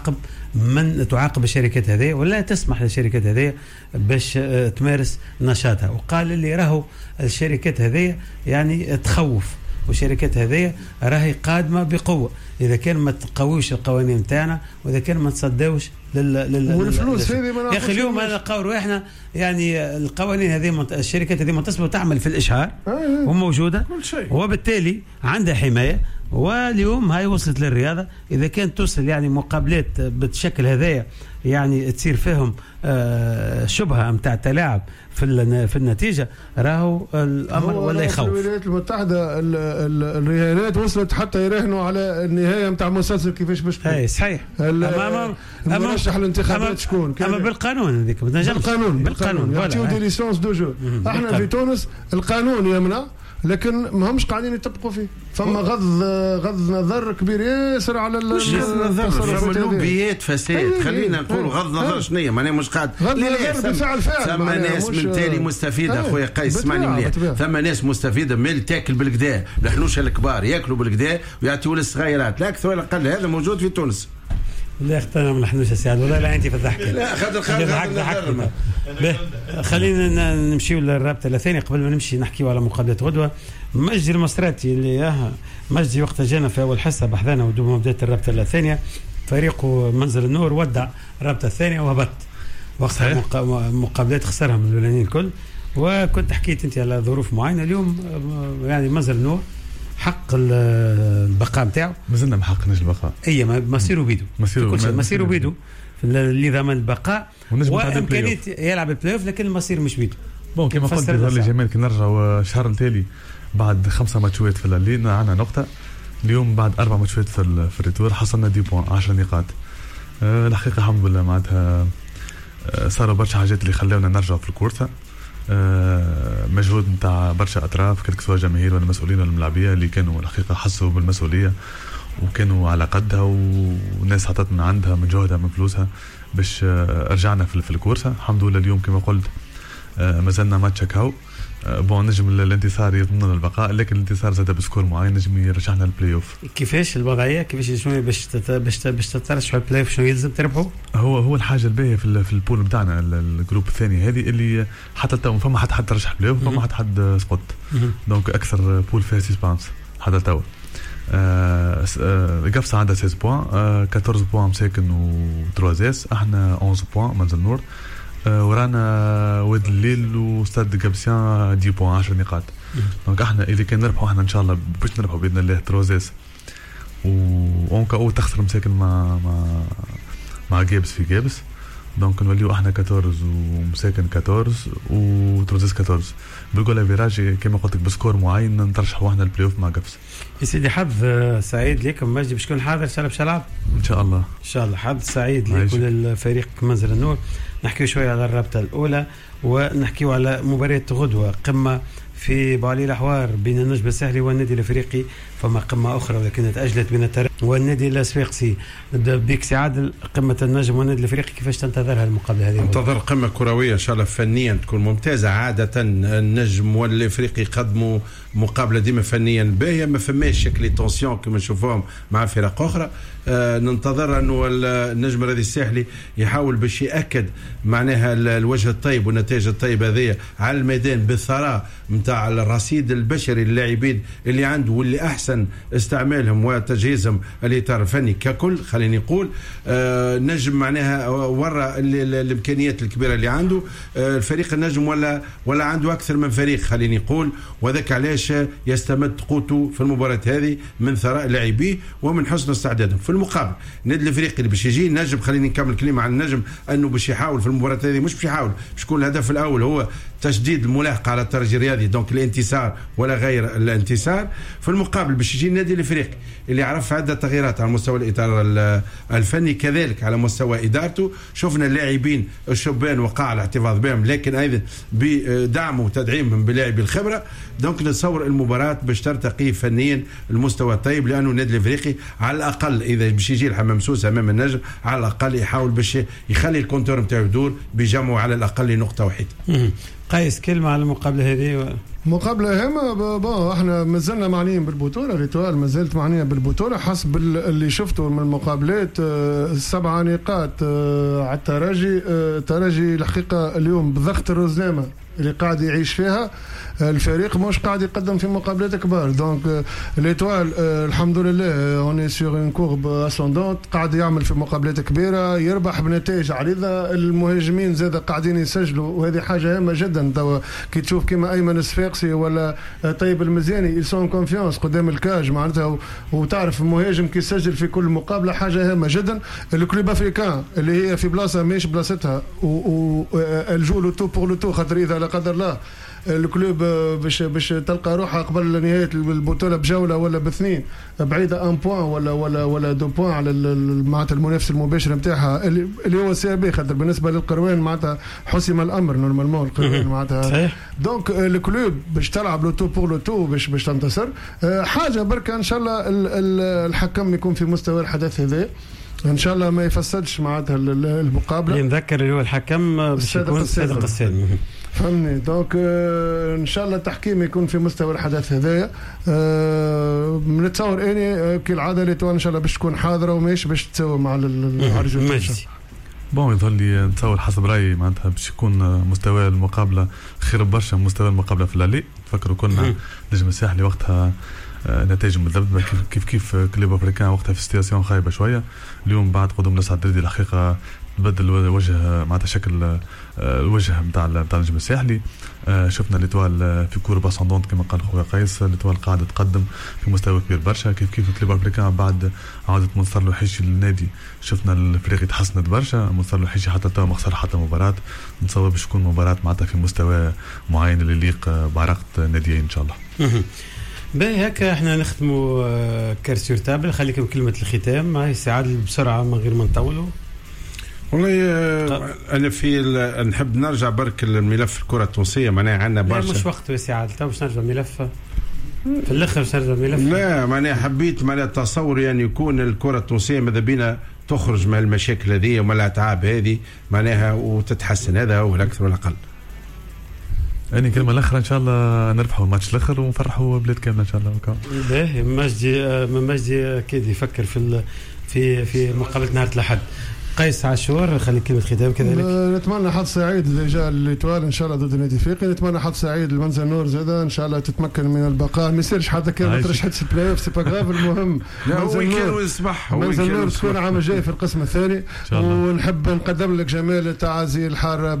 تعاقب الشركات هذه ولا تسمح للشركات هذه باش تمارس نشاطها. وقال لي راهو الشركات هذه يعني تخوف، والشركات هذه راهي قادمة بقوة إذا كان ما تقويوش القوانين نتاعنا، وإذا كان ما تصدوش والفلوس هذه يا أخي اليوم هذا قول إحنا يعني القوانين هذه الشركات هذه منتصبة وتعمل في الإشهار وموجودة وبالتالي عندها حماية. واليوم هاي وصلت للرياضة، إذا كانت توصل يعني مقابلات بالشكل هذايا يعني تصير فيهم شبهة متاع تلاعب في النتيجة، راهو الأمر ولا يخوف. الولايات المتحدة الرهانات وصلت حتى يراهنوا على النهاية متاع مسلسل كيفاش باش تكون. صحيح. مرشح الانتخابات شكون؟ أما بالقانون هذيك بالقانون يعطيو دي ليسونس دو جو. احنا في تونس القانون يمنع لكن ما همش قاعدين يطبقوا فيه، فما غض نظر كبير ياسر على فما لوبيات فساد. خلينا نقولوا غض نظر شنية معناها مش قاعد غض نظر بفعل ثم ناس من تالي مستفيدة. خويا قيس اسمعني مليح، ثم ناس مستفيدة من اللي تاكل بالكدا، الحنوشة الكبار ياكلوا بالكدا ويعطيوا للصغيرات، لا أكثر ولا أقل. هذا موجود في تونس. لا اختنا من الحنوش سعد والله لا انت في الضحك. لا خاطر خلينا نمشيو للرابطه الثانيه. قبل ما نمشي نحكيو على مقابله غدوه. مجدي المصراتي اللي مجدي وقت جانا في اول حصه بحثنا ودوما بدات الرابطه الثانيه، فريقه منزل النور ودع الرابطه الثانيه وهبط وقتها مقابلات خسرها من الاولانيين الكل. وكنت حكيت انت على ظروف معينه اليوم يعني منزل النور حق البقاء نتاعو مازلنا ما حقناش البقاء. اي مصيره بيدو مصيره بيدو اللي ضمن البقاء وامكانيه يلعب البلاي اوف، لكن المصير مش بيدو. بون كما قلت لي جمال كي نرجعوا الشهر التالي بعد 5 ماتشات في الليل عندنا نقطه. اليوم بعد 4 ماتشات في الريتور حصلنا 10 بوان 10 نقاط. الحقيقه الحمد لله معناتها صاروا برشا حاجات اللي خلاونا نرجعوا في الكورسه. مجهود نتاع برشا اطراف كل سواء جماهير ولا مسؤولين ولا ملاعبيه اللي كانوا الحقيقه حسوا بالمسؤوليه وكانوا على قدها، والناس حطت من عندها من جهدها من فلوسها باش رجعنا في الكورسه الحمد لله. اليوم كما قلت مازلنا ماتش هكاو بون نجم الانتصار يضمن البقاء، لكن الانتصار زاد بسكور معين نجم يرجعنا البلاي اوف. كيفاش الوضعيه كيفاش شنو باش تترشحوا البلاي اوف شنو يلزم تربحوا؟ هو الحاجه الباهيه في البول نتاعنا الجروب الثاني هذه اللي حتى تو فما حد ترشح البلاي اوف، فما حد سقط. دونك اكثر بول فيها سسبانس حتى تو. قفصه عندها 16 بوان 14 بوان مساكن و3 اس، احنا 11 بوان منزل نور. ورانا واد الليل وستاد قبسيان 10 بوان 10 نقاط. دونك احنا اذا كان نربحوا احنا ان شاء الله باش نربحوا باذن الله 3 اس اونكا او تخسر مساكن مع جابس في جابس. دونك نوليو احنا 14 ومساكن 14 و3 14 بالقول فيراج كما قلت لك بسكور معين نترشحوا احنا البلاي اوف مع قفص. يا سيدي حظ سعيد لكم مجدي باش تكون حاضر باش العب ان شاء الله. ان شاء الله حظ سعيد لكل الفريق منزل النور. نحكيو شويه على الرابطه الاولى ونحكيو على مباراه غدوه قمه في بعلي الأحوار بين النجم الساحلي والنادي الافريقي. فما قمه اخرى ولكن تاجلت بين الترجي والنادي الصفاقسي. نبدا بك سي عادل، قمه النجم والنادي الافريقي كيفاش تنتظرها المقابله هذه؟ انتظر قمه كرويه ان شاء الله فنيا تكون ممتازه. عاده النجم والافريقي يقدموا مقابله ديما فنيا باهيه، ما فماش شكل تونسيون كما نشوفوهم مع فرق اخرى. ننتظر انه النجم الرياضي الساحلي يحاول باش ياكد معناها الوجه الطيب والنتائج الطيبه هذه على الميدان بالثراء نتاع الرصيد البشري للاعبين اللي عنده واللي احسن استعمالهم وتجهيزهم الاطار الفني ككل. خليني نقول نجم معناها ورا الامكانيات الكبيره اللي عنده الفريق النجم ولا عنده اكثر من فريق خليني نقول، وذاك علاش يستمد قوته في المباراه هذه من ثراء لاعبيه ومن حسن استعدادهم. في المقابل النادي الافريقي اللي باش يجي النجم، خليني نكمل كلمه عن النجم انه باش يحاول في المباراه هذه، مش باش يحاول باش يكون الهدف الاول هو تشديد الملاحقه على الترجي الرياضي، دونك الانتصار ولا غير الانتصار. في المقابل باش يجي النادي الافريقي اللي عرف عده تغييرات على مستوى الاطار الفني، كذلك على مستوى ادارته. شفنا اللاعبين الشبان وقع الاحتفاظ بهم، لكن ايضا بدعم وتدعيمهم بلاعبي الخبره. دونك نتصور المباراه باش ترتقي فنيا المستوى الطيب، لانه النادي الافريقي على الاقل اذا باش يجي الحمام سوس امام النجم على الاقل يحاول باش يخلي الكونتور نتاعو يدور بجمعه على الاقل نقطه واحده. قيس كلمه على المقابله هذه. مقابلة هامة. احنا مازلنا معنيين بالبطولة، ريتوال مازالت معنية بالبطولة حسب اللي شفته من المقابلات. 7 نقاط على الترجي. الترجي الحقيقة اليوم بضغط الرزنامة اللي قاعد يعيش فيها الفريق مش قاعد يقدم في مقابلات كبار. دونك ليتوال الحمد لله اوني سور اون كورب اسوندونت، قاعد يعمل في مقابلات كبيره، يربح بنتائج عريضه. المهاجمين زاد قاعدين يسجلوا، وهذه حاجه هامه جدا. توا كي تشوف كيما ايمن الصفاقسي ولا طيب المزياني يسون كونفيونس قدام الكاج معناتها، وتعرف المهاجم كي يسجل في كل مقابله حاجه هامه جدا. الكلوب افريكان اللي هي في بلاصه مش بلاصتها والجو لو تو بور لو تو، خاطر اذا لا قدر الله الكلوب باش تلقى روحها قبل نهايه البطوله بجوله ولا باثنين بعيده 1 بوان ولا 2 بوان على معناتها المنافس المباشر نتاعها اللي هو سي بي. خاطر بالنسبه للقروان معناتها حسم الامر نورمالمون القروان معناتها. دونك الكلوب باش تلعب لو تو بور لو تو باش تنتصر. حاجه بركه ان شاء الله الحكم يكون في مستوى الحدث هذا ان شاء الله، ما يفسدش معناتها المقابله. نذكر اللي هو الحكم باش يكون صادق السالم، فهمني. دونك ان شاء الله التحكيم يكون في مستوى الحدث هذايا. نتصور اني كالعاده ليتوان ان شاء الله باش تكون حاضره وماش باش تساوي مع الرجل. بون يظل لي نتصور حسب رايي معناتها باش يكون مستوى المقابله خير برشا من مستوى المقابله في الليل. تفكروا كنا نجم الساحلي وقتها نتائج مذبذبه كيف كلوب افريكان وقتها في سيتياسيون خايبه شويه. اليوم بعد قدوم ناس عدريدي الحقيقه تبدل وجه معناتها شكل الوجه نتاع النجم الساحلي. شفنا ليتوال في كورب اسوندونت كما قال خويا قيس، ليتوال قاعد تقدم في مستوى كبير برشا. كيف كلوب افريكان بعد عودة منصر الوحيشي للنادي شفنا الفريق تحسنت برشا. منصر الوحيشي حتى تو ما خسر حتى مباراة. نتصور باش تكون مباراة معناتها في مستوى معين اللي يليق بعرقة ناديين ان شاء الله. باهي هكا احنا نختموا كارسير تابل. خليكم كلمة الختام هاي سعاد بسرعة من غير ما نطولوا. والله انا نحب نرجع برك الملف الكره التونسيه. معناها عندنا برشا مش وقت يا سعاد تو باش نرجع الملف في الاخر باش نرجع الملف. لا معناها حبيت معناها تصور يعني يكون الكره التونسيه ماذا بينا تخرج من المشاكل هذه ومن الاتعاب هذه معناها وتتحسن. هذا هو الاكثر والاقل. يعني كلمه الاخر ان شاء الله نربحوا الماتش الاخر ونفرحوا بلاد كامله ان شاء الله. باهي مجدي اكيد يفكر في مقابله نهار الاحد. قيس عاشور خلي كلمة ختام كذلك. نتمنى حظ سعيد إذا جاء الإيطوال إن شاء الله ضد النادي الإفريقي. نتمنى حظ سعيد لمنزل نور زادا إن شاء الله تتمكن من البقاء. ما يصيرش حتى كان ما ترشحش البلاي اوف سي با غاف. المهم منزل نور تكون عام الجاي في القسم الثاني. ونحب نقدم لك جمال التعازي الحارة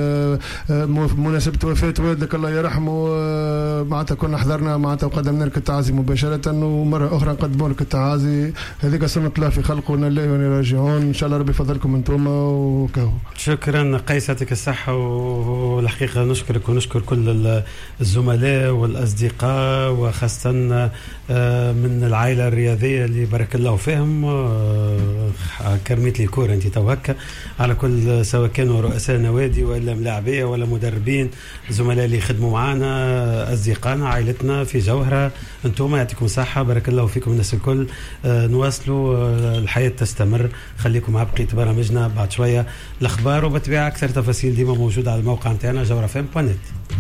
بمناسبة وفاة والدك الله يرحمه. معناتها كنا حضرنا معناتها وقدمنا لك التعازي مباشرة، ومرة أخرى نقدم لك التعازي. هذيك سنة الله في خلقه وإنا إليه وإنا راجعون. إن شاء الله ربي فضلكم انتم وكهو. شكرا قيس يعطيك الصحة. والحقيقة نشكرك ونشكر كل الزملاء والأصدقاء وخاصة من العائلة الرياضية اللي بارك الله فيهم. كرميت لي كورة انت توهكا على كل سواء كانوا رؤساء نوادي ولا ملاعبية ولا مدربين، زملاء اللي يخدموا معنا، أصدقائنا، عائلتنا في جوهرة. انتم يعطيكم صحة بارك الله فيكم الناس الكل. نواصلوا الحياة تستمر. خليكم مع بقية برامجنا بعد شوية الأخبار وبتبيع أكثر تفاصيل ديما موجودة على الموقع نتاعنا جوهرة fm.net.